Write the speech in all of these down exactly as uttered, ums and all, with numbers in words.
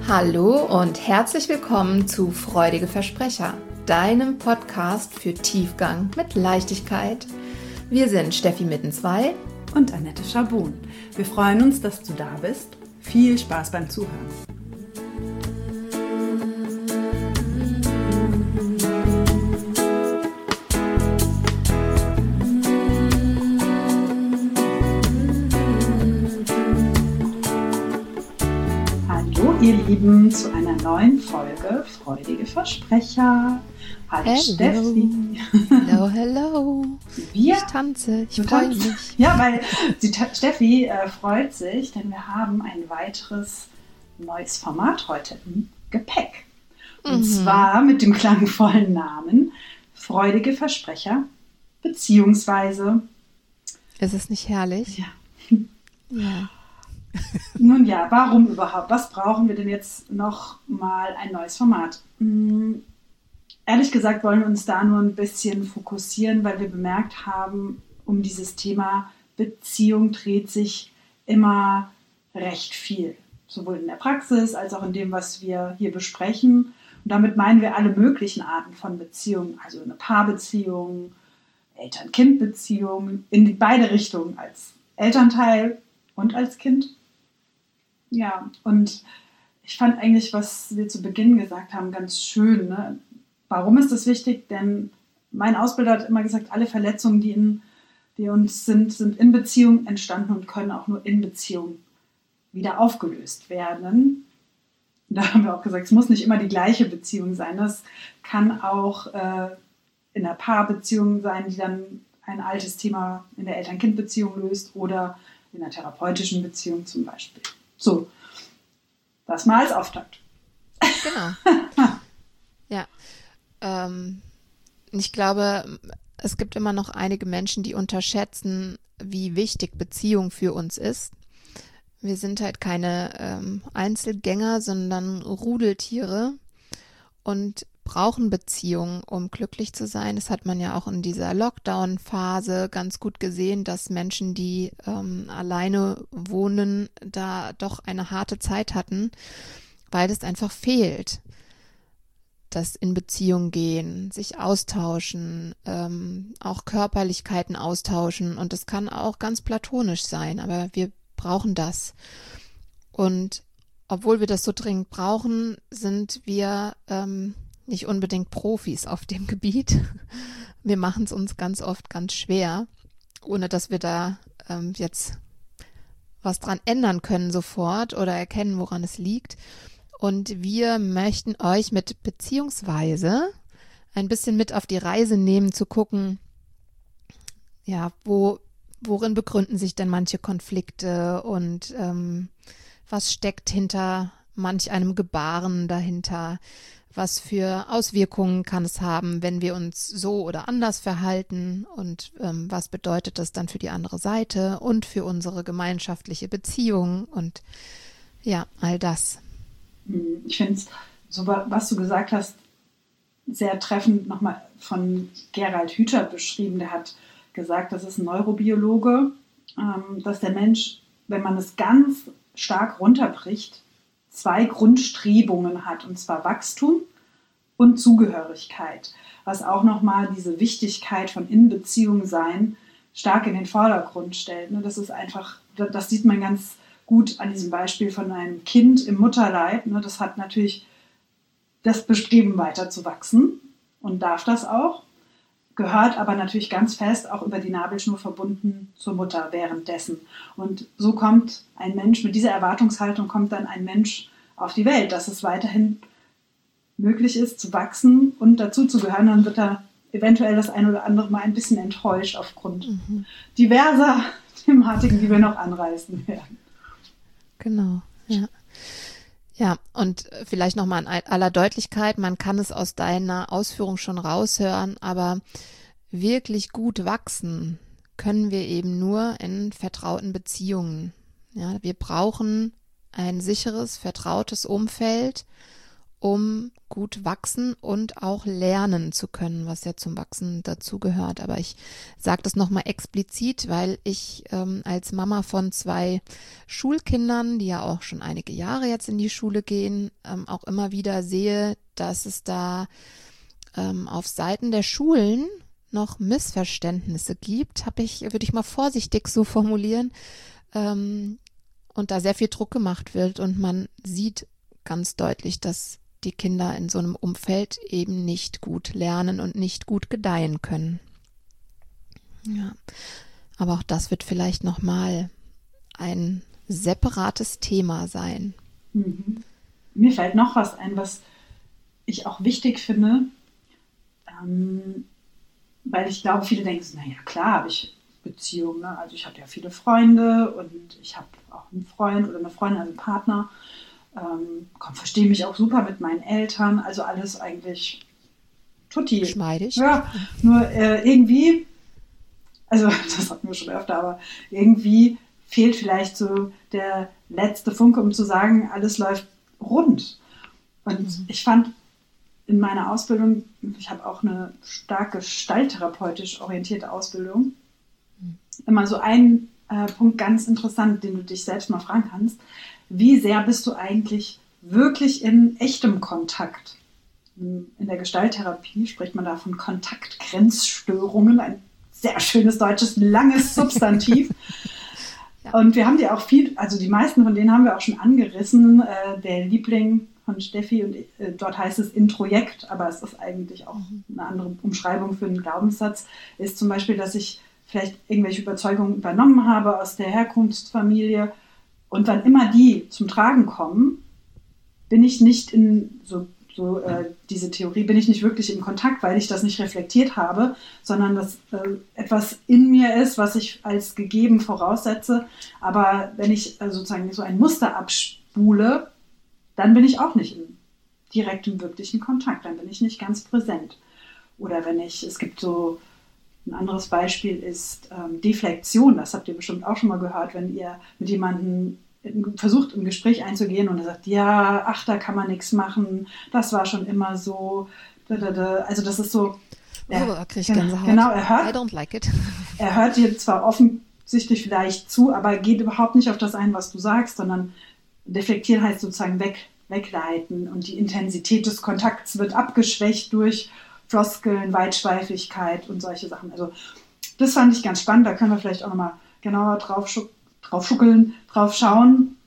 Hallo und herzlich willkommen zu Freudige Versprecher, deinem Podcast für Tiefgang mit Leichtigkeit. Wir sind Steffi Mittenzweig und Annette Schabun. Wir freuen uns, dass du da bist. Viel Spaß beim Zuhören. Ihr Lieben, zu einer neuen Folge Freudige Versprecher. Hallo hello. Steffi. Hello, hello. Wir, ich tanze, ich freue mich. Ja, weil die Steffi äh, freut sich, denn wir haben ein weiteres neues Format heute im Gepäck. Und mhm. zwar mit dem klangvollen Namen Freudige Versprecher, beziehungsweise... Ist es nicht herrlich? Ja. Ja. Nun ja, warum überhaupt? Was brauchen wir denn jetzt noch mal ein neues Format? Hm, ehrlich gesagt wollen wir uns da nur ein bisschen fokussieren, weil wir bemerkt haben, um dieses Thema Beziehung dreht sich immer recht viel. Sowohl in der Praxis als auch in dem, was wir hier besprechen. Und damit meinen wir alle möglichen Arten von Beziehungen, also eine Paarbeziehung, Eltern-Kind-Beziehung, in beide Richtungen, als Elternteil und als Kind. Ja, und ich fand eigentlich, was wir zu Beginn gesagt haben, ganz schön. Ne? Warum ist das wichtig? Denn mein Ausbilder hat immer gesagt, alle Verletzungen, die, in, die uns sind, sind in Beziehung entstanden und können auch nur in Beziehung wieder aufgelöst werden. Und da haben wir auch gesagt, es muss nicht immer die gleiche Beziehung sein. Das kann auch äh, in einer Paarbeziehung sein, die dann ein altes Thema in der Eltern-Kind-Beziehung löst oder in einer therapeutischen Beziehung zum Beispiel. So, das mal als Auftakt. Genau. Ja. Ähm, ich glaube, es gibt immer noch einige Menschen, die unterschätzen, wie wichtig Beziehung für uns ist. Wir sind halt keine ähm, Einzelgänger, sondern Rudeltiere und brauchen Beziehungen, um glücklich zu sein. Das hat man ja auch in dieser Lockdown-Phase ganz gut gesehen, dass Menschen, die ähm, alleine wohnen, da doch eine harte Zeit hatten, weil es einfach fehlt. Das in Beziehung gehen, sich austauschen, ähm, auch Körperlichkeiten austauschen, und das kann auch ganz platonisch sein, aber wir brauchen das. Und obwohl wir das so dringend brauchen, sind wir ähm, nicht unbedingt Profis auf dem Gebiet. Wir machen es uns ganz oft ganz schwer, ohne dass wir da ähm, jetzt was dran ändern können sofort oder erkennen, woran es liegt. Und wir möchten euch mit Beziehungsweise ein bisschen mit auf die Reise nehmen, zu gucken, ja, wo, worin begründen sich denn manche Konflikte und ähm, was steckt hinter manch einem Gebaren dahinter? Was für Auswirkungen kann es haben, wenn wir uns so oder anders verhalten, und ähm, was bedeutet das dann für die andere Seite und für unsere gemeinschaftliche Beziehung und ja, all das. Ich finde es, so was du gesagt hast, sehr treffend nochmal von Gerald Hüther beschrieben. Der hat gesagt, das ist ein Neurobiologe, ähm, dass der Mensch, wenn man es ganz stark runterbricht, zwei Grundstrebungen hat, und zwar Wachstum und Zugehörigkeit, was auch nochmal diese Wichtigkeit von In-Beziehung sein stark in den Vordergrund stellt. Das ist einfach, das sieht man ganz gut an diesem Beispiel von einem Kind im Mutterleib. Das hat natürlich das Bestreben, weiter zu wachsen und darf das auch, gehört aber natürlich ganz fest auch über die Nabelschnur verbunden zur Mutter währenddessen. Und so kommt ein Mensch, mit dieser Erwartungshaltung kommt dann ein Mensch auf die Welt, dass es weiterhin möglich ist, zu wachsen und dazu zu gehören. Dann wird er eventuell das ein oder andere Mal ein bisschen enttäuscht aufgrund mhm. diverser Thematiken, die wir noch anreißen werden. Genau, ja. Ja, und vielleicht nochmal in aller Deutlichkeit, man kann es aus deiner Ausführung schon raushören, aber wirklich gut wachsen können wir eben nur in vertrauten Beziehungen. Ja, wir brauchen ein sicheres, vertrautes Umfeld, um gut wachsen und auch lernen zu können, was ja zum Wachsen dazugehört. Aber ich sage das nochmal explizit, weil ich ähm, als Mama von zwei Schulkindern, die ja auch schon einige Jahre jetzt in die Schule gehen, ähm, auch immer wieder sehe, dass es da ähm, auf Seiten der Schulen noch Missverständnisse gibt, habe ich, würde ich mal vorsichtig so formulieren, ähm, und da sehr viel Druck gemacht wird und man sieht ganz deutlich, dass die Kinder in so einem Umfeld eben nicht gut lernen und nicht gut gedeihen können. Ja, aber auch das wird vielleicht nochmal ein separates Thema sein. Mhm. Mir fällt noch was ein, was ich auch wichtig finde, ähm, weil ich glaube, viele denken, naja, klar habe ich Beziehungen, ne? Also ich habe ja viele Freunde und ich habe auch einen Freund oder eine Freundin, also einen Partner, ähm, komm, verstehe mich auch super mit meinen Eltern, also alles eigentlich tutti. Geschmeidig. Ja, nur äh, irgendwie, also das hatten wir schon öfter, aber irgendwie fehlt vielleicht so der letzte Funke, um zu sagen, alles läuft rund. Und mhm. ich fand in meiner Ausbildung, ich habe auch eine stark gestalttherapeutisch orientierte Ausbildung, mhm. immer so einen äh, Punkt ganz interessant, den du dich selbst mal fragen kannst. Wie sehr bist du eigentlich wirklich in echtem Kontakt? In der Gestalttherapie spricht man da von Kontaktgrenzstörungen, ein sehr schönes deutsches, langes Substantiv. Ja. Und wir haben die auch viel, also die meisten von denen haben wir auch schon angerissen. Äh, der Liebling von Steffi, und äh, dort heißt es Introjekt, aber es ist eigentlich auch eine andere Umschreibung für einen Glaubenssatz, ist zum Beispiel, dass ich vielleicht irgendwelche Überzeugungen übernommen habe aus der Herkunftsfamilie. Und wann immer die zum Tragen kommen, bin ich nicht in, so, so äh, diese Theorie, bin ich nicht wirklich in Kontakt, weil ich das nicht reflektiert habe, sondern dass äh, etwas in mir ist, was ich als gegeben voraussetze. Aber wenn ich äh, sozusagen so ein Muster abspule, dann bin ich auch nicht in direktem, wirklichen Kontakt, dann bin ich nicht ganz präsent. Oder wenn ich, es gibt so, ein anderes Beispiel ist ähm, Deflexion, das habt ihr bestimmt auch schon mal gehört, wenn ihr mit jemandem versucht, ein Gespräch einzugehen und er sagt, ja, ach, da kann man nichts machen, das war schon immer so. Also das ist so, er, oh, krieg ich Gänsehaut. Genau, er hört, I don't like it. Er hört dir zwar offensichtlich vielleicht zu, aber geht überhaupt nicht auf das ein, was du sagst, sondern deflektieren heißt sozusagen weg, wegleiten und die Intensität des Kontakts wird abgeschwächt durch Floskeln, Weitschweifigkeit und solche Sachen. Also das fand ich ganz spannend, da können wir vielleicht auch nochmal genauer drauf schauen. drauf schuckeln, drauf schauen,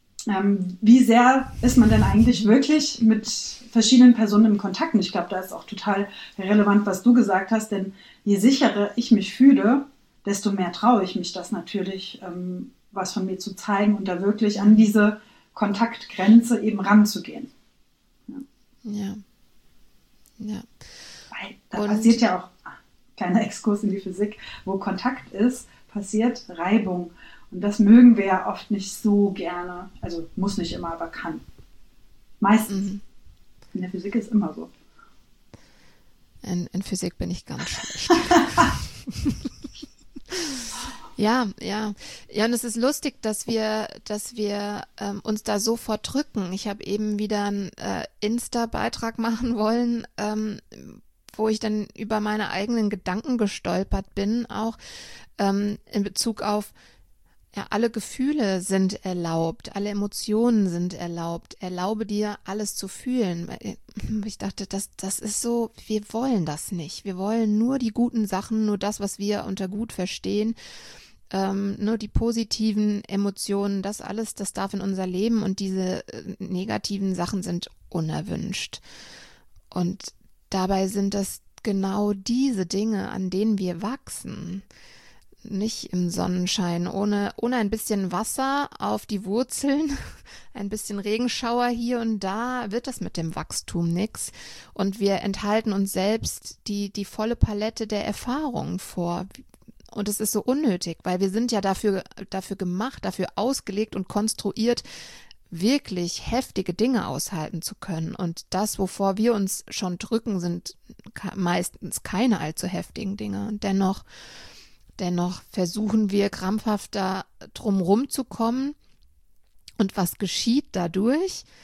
ähm, wie sehr ist man denn eigentlich wirklich mit verschiedenen Personen im Kontakt. Und ich glaube, da ist auch total relevant, was du gesagt hast, denn je sicherer ich mich fühle, desto mehr traue ich mich das natürlich, ähm, was von mir zu zeigen und da wirklich an diese Kontaktgrenze eben ranzugehen. Ja. Ja. ja. Weil da und passiert ja auch, ah, kleiner Exkurs in die Physik, wo Kontakt ist, passiert Reibung. Und das mögen wir ja oft nicht so gerne. Also muss nicht immer, aber kann. Meistens. Mhm. In der Physik ist immer so. In, in Physik bin ich ganz schlecht. ja, ja. Ja, und es ist lustig, dass wir, dass wir ähm, uns da so verdrücken. Ich habe eben wieder einen äh, Insta-Beitrag machen wollen, ähm, wo ich dann über meine eigenen Gedanken gestolpert bin, auch ähm, in Bezug auf ja, alle Gefühle sind erlaubt, alle Emotionen sind erlaubt. Erlaube dir, alles zu fühlen. Ich dachte, das, das ist so, wir wollen das nicht. Wir wollen nur die guten Sachen, nur das, was wir unter gut verstehen, ähm, nur die positiven Emotionen, das alles, das darf in unser Leben und diese äh, negativen Sachen sind unerwünscht. Und dabei sind das genau diese Dinge, an denen wir wachsen. Nicht im Sonnenschein, ohne, ohne ein bisschen Wasser auf die Wurzeln, ein bisschen Regenschauer hier und da, wird das mit dem Wachstum nix. Und wir enthalten uns selbst die, die volle Palette der Erfahrungen vor. Und es ist so unnötig, weil wir sind ja dafür, dafür gemacht, dafür ausgelegt und konstruiert, wirklich heftige Dinge aushalten zu können. Und das, wovor wir uns schon drücken, sind meistens keine allzu heftigen Dinge. Und dennoch Dennoch versuchen wir krampfhaft da drum rumzukommen. Und was geschieht dadurch?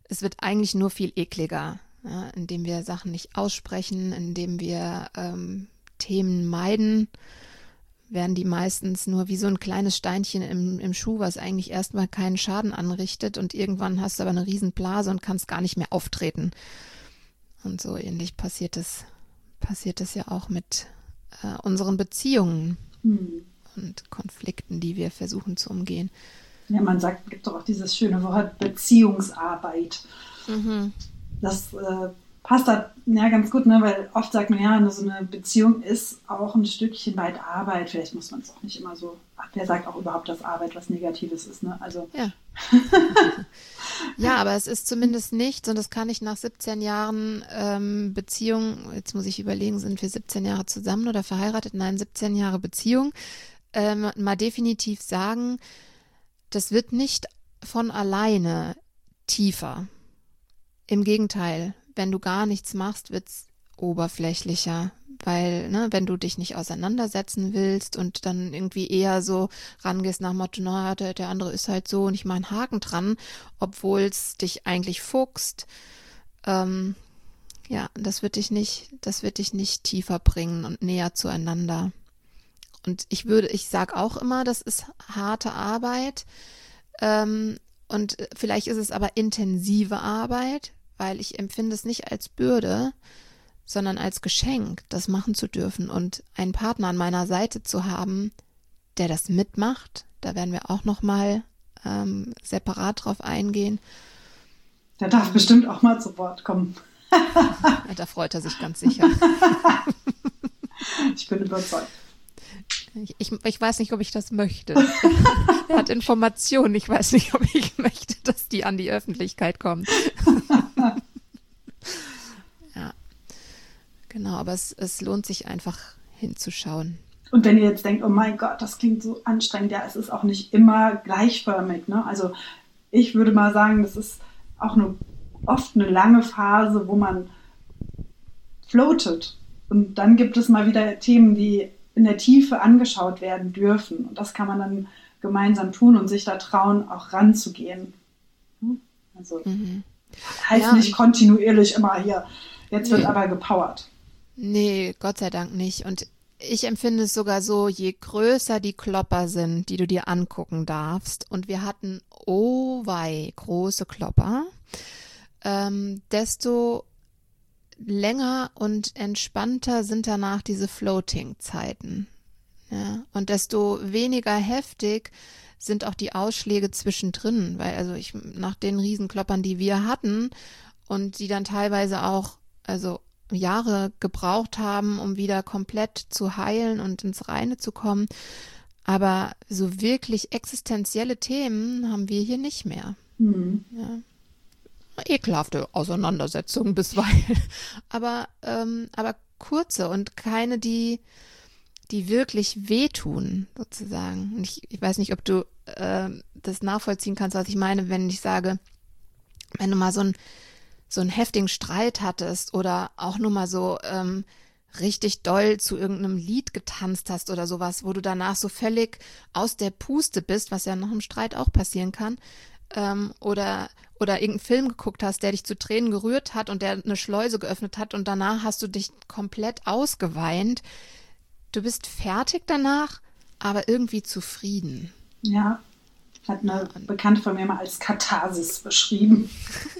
es wird eigentlich nur viel ekliger, ja, indem wir Sachen nicht aussprechen, indem wir ähm, Themen meiden, werden die meistens nur wie so ein kleines Steinchen im, im Schuh, was eigentlich erstmal keinen Schaden anrichtet und irgendwann hast du aber eine Riesenblase und kannst gar nicht mehr auftreten. Und so ähnlich passiert es, passiert es ja auch mit äh, unseren Beziehungen hm. und Konflikten, die wir versuchen zu umgehen. Ja, man sagt, es gibt doch auch dieses schöne Wort Beziehungsarbeit. Mhm. Das äh, passt da ja ganz gut, ne? Weil oft sagt man, ja, so eine Beziehung ist auch ein Stückchen weit Arbeit. Vielleicht muss man es auch nicht immer so, ach, wer sagt auch überhaupt, dass Arbeit was Negatives ist, ne? Also. Ja. Ja, aber es ist zumindest nichts, und das kann ich nach siebzehn Jahren ähm, Beziehung, jetzt muss ich überlegen, sind wir siebzehn Jahre zusammen oder verheiratet? Nein, siebzehn Jahre Beziehung, ähm, mal definitiv sagen, das wird nicht von alleine tiefer. Im Gegenteil, wenn du gar nichts machst, wird es oberflächlicher, weil, ne, wenn du dich nicht auseinandersetzen willst und dann irgendwie eher so rangehst nach dem Motto, na, der, der andere ist halt so und ich mache einen Haken dran, obwohl es dich eigentlich fuchst, ähm, ja, das wird dich nicht, das wird dich nicht tiefer bringen und näher zueinander. Und ich würde, ich sage auch immer, das ist harte Arbeit, ähm, und vielleicht ist es aber intensive Arbeit, weil ich empfinde es nicht als Bürde, sondern als Geschenk, das machen zu dürfen und einen Partner an meiner Seite zu haben, der das mitmacht. Da werden wir auch nochmal ähm, separat drauf eingehen. Der darf bestimmt auch mal zu Wort kommen. Da freut er sich ganz sicher. Ich bin überzeugt. Ich, ich, ich weiß nicht, ob ich das möchte. Er hat Informationen. Ich weiß nicht, ob ich möchte, dass die an die Öffentlichkeit kommen. Ja, genau. Aber es, es lohnt sich einfach hinzuschauen. Und wenn ihr jetzt denkt, oh mein Gott, das klingt so anstrengend, ja, es ist auch nicht immer gleichförmig, ne? Also ich würde mal sagen, das ist auch eine, oft eine lange Phase, wo man floatet. Und dann gibt es mal wieder Themen, die in der Tiefe angeschaut werden dürfen. Und das kann man dann gemeinsam tun und sich da trauen, auch ranzugehen. Also mhm. heißt ja, nicht kontinuierlich immer hier, jetzt wird nee. aber gepowert. Nee, Gott sei Dank nicht. Und ich empfinde es sogar so, je größer die Klopper sind, die du dir angucken darfst, und wir hatten, oh wei, große Klopper, ähm, desto länger und entspannter sind danach diese Floating-Zeiten. Ja? Und desto weniger heftig sind auch die Ausschläge zwischendrin, weil also ich nach den Riesenkloppern, die wir hatten und die dann teilweise auch also Jahre gebraucht haben, um wieder komplett zu heilen und ins Reine zu kommen, aber so wirklich existenzielle Themen haben wir hier nicht mehr. Mhm. Ja. Ekelhafte Auseinandersetzungen bisweilen, aber, ähm, aber kurze und keine, die, die wirklich wehtun, sozusagen. Und ich, ich weiß nicht, ob du äh, das nachvollziehen kannst, was ich meine, wenn ich sage, wenn du mal so, ein, so einen heftigen Streit hattest oder auch nur mal so ähm, richtig doll zu irgendeinem Lied getanzt hast oder sowas, wo du danach so völlig aus der Puste bist, was ja nach einem Streit auch passieren kann, ähm, oder oder irgendeinen Film geguckt hast, der dich zu Tränen gerührt hat und der eine Schleuse geöffnet hat und danach hast du dich komplett ausgeweint. Du bist fertig danach, aber irgendwie zufrieden. Ja, hat eine Bekannte von mir mal als Katharsis beschrieben.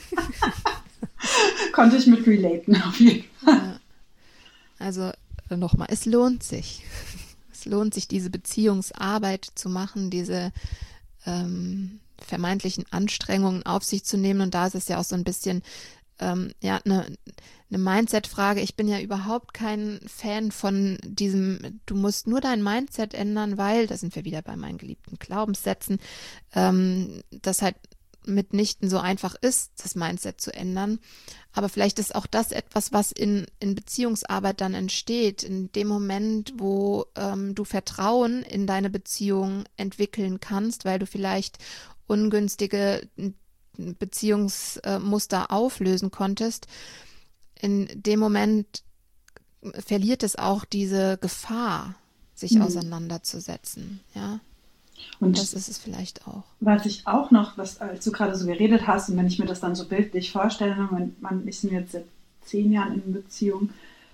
Konnte ich mit relaten auf jeden Fall. Ja. Also nochmal, es lohnt sich. Es lohnt sich, diese Beziehungsarbeit zu machen, diese ähm, vermeintlichen Anstrengungen auf sich zu nehmen. Und da ist es ja auch so ein bisschen ähm, ja eine, eine Mindset-Frage. Ich bin ja überhaupt kein Fan von diesem, du musst nur dein Mindset ändern, weil, da sind wir wieder bei meinen geliebten Glaubenssätzen, ähm, das halt mitnichten so einfach ist, das Mindset zu ändern. Aber vielleicht ist auch das etwas, was in, in Beziehungsarbeit dann entsteht, in dem Moment, wo ähm, du Vertrauen in deine Beziehung entwickeln kannst, weil du vielleicht ungünstige Beziehungsmuster auflösen konntest. In dem Moment verliert es auch diese Gefahr, sich mhm. auseinanderzusetzen, ja. Und das ist es vielleicht auch. Was ich auch noch, was, als du gerade so geredet hast und wenn ich mir das dann so bildlich vorstelle, man, man ist jetzt seit zehn Jahren in Beziehung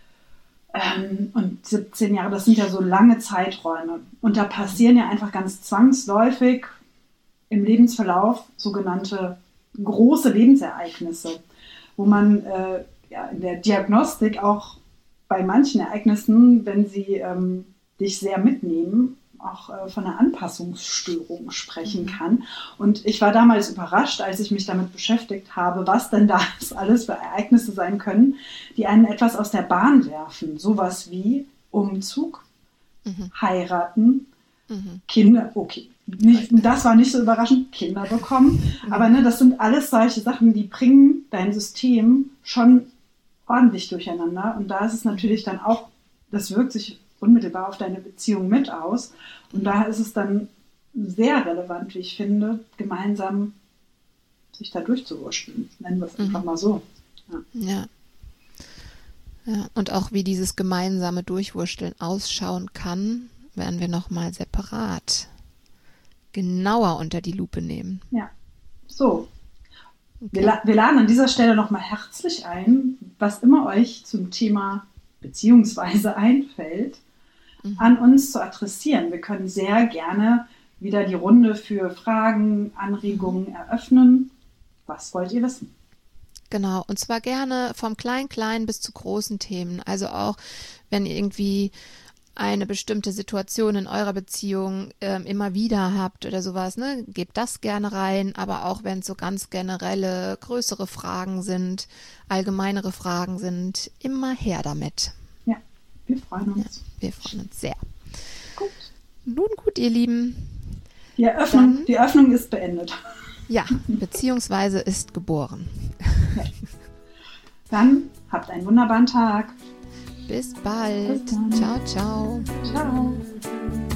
ähm, und siebzehn Jahre, das sind ja so lange Zeiträume. Und da passieren ja einfach ganz zwangsläufig im Lebensverlauf sogenannte große Lebensereignisse, wo man äh, ja, in der Diagnostik auch bei manchen Ereignissen, wenn sie ähm, dich sehr mitnehmen, auch äh, von einer Anpassungsstörung sprechen kann. Und ich war damals überrascht, als ich mich damit beschäftigt habe, was denn da alles für Ereignisse sein können, die einen etwas aus der Bahn werfen. Sowas wie Umzug, mhm. heiraten, mhm. Kinder, okay, nicht, das war nicht so überraschend, Kinder bekommen. Mhm. Aber ne, das sind alles solche Sachen, die bringen dein System schon ordentlich durcheinander. Und da ist es natürlich dann auch, das wirkt sich unmittelbar auf deine Beziehung mit aus. Und da ist es dann sehr relevant, wie ich finde, gemeinsam sich da durchzuwurschteln. Nennen wir es mhm. einfach mal so. Ja. ja. Ja, und auch wie dieses gemeinsame Durchwursteln ausschauen kann, werden wir nochmal separat genauer unter die Lupe nehmen. Ja, so. Okay. Wir, la- wir laden an dieser Stelle nochmal herzlich ein, was immer euch zum Thema beziehungsweise einfällt, mhm. an uns zu adressieren. Wir können sehr gerne wieder die Runde für Fragen, Anregungen eröffnen. Was wollt ihr wissen? Genau, und zwar gerne vom Klein-Klein bis zu großen Themen. Also auch, wenn ihr irgendwie eine bestimmte Situation in eurer Beziehung ähm, immer wieder habt oder sowas, ne, gebt das gerne rein, aber auch wenn es so ganz generelle, größere Fragen sind, allgemeinere Fragen sind, immer her damit. Ja, wir freuen uns. Ja, wir freuen uns sehr. Gut. Nun gut, ihr Lieben. Die Eröffnung, Dann, die Eröffnung ist beendet. Ja, beziehungsweise ist geboren. Ja. Dann habt einen wunderbaren Tag. Bis bald. Bis dann. Ciao, ciao. Ciao.